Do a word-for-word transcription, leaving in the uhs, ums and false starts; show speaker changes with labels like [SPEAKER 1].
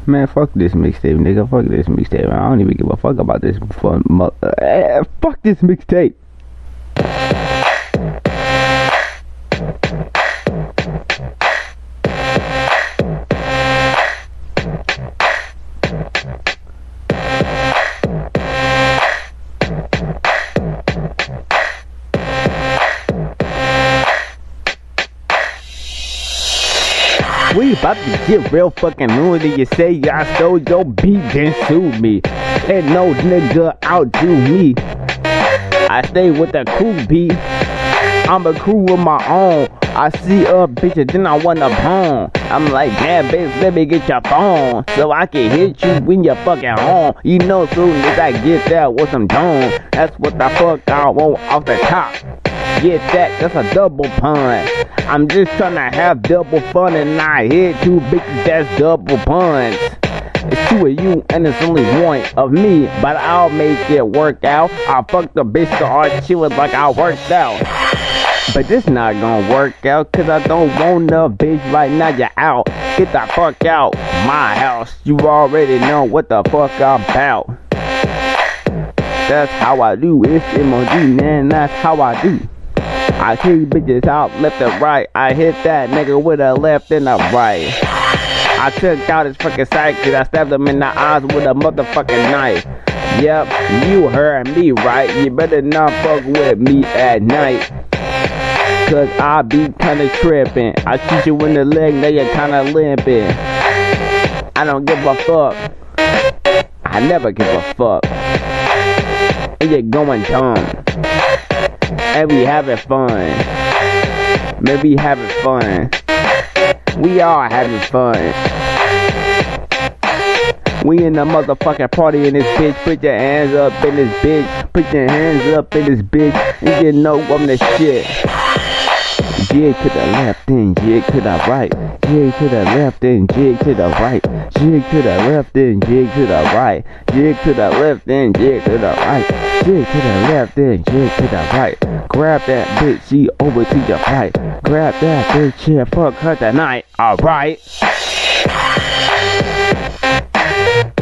[SPEAKER 1] Man, fuck this mixtape, nigga. Fuck this mixtape. I don't even give a fuck about this fun. Uh, fuck this mixtape. We about to get real fucking moody. You say I stole your beat, then sue me. Ain't no nigga outdo me. I stay with the cool beat. I'm a crew of my own. I see a bitch and then I wanna bone. I'm like, damn bitch, let me get your phone so I can hit you when you're fucking home. You know, soon as I get there with some tone, that's what the fuck I want off the top. Get that, that's a double pun. I'm just trying to have double fun and I hit two bitches, that's double puns. It's two of you and it's only one of me, but I'll make it work out. I fucked the bitch so hard she was like I worked out. But this not gonna work out, cause I don't want no bitch right now, you're out. Get the fuck out my house. You already know what the fuck I'm about. That's how I do, it's M O D, man, that's how I do. I kick bitches out left and right. I hit that nigga with a left and a right. I took out his fucking sight, cause I stabbed him in the eyes with a motherfucking knife. Yep, you heard me right. You better not fuck with me at night, cause I be kinda trippin'. I shoot you in the leg, now you're kinda limping. I don't give a fuck. I never give a fuck. And you're going dumb. And we having fun. Maybe having fun. We are having fun. We in the motherfucking party in this bitch. Put your hands up in this bitch. Put your hands up in this bitch. And you know I'm the shit. Jig to the left and jig to the right. Jig to the left and jig to the right. Jig to the left and jig to the right. Jig to the left and jig to the right. Jig to the left and jig to the right. Grab that bitch, she over to your right. Grab that bitch, yeah, fuck her tonight. Alright.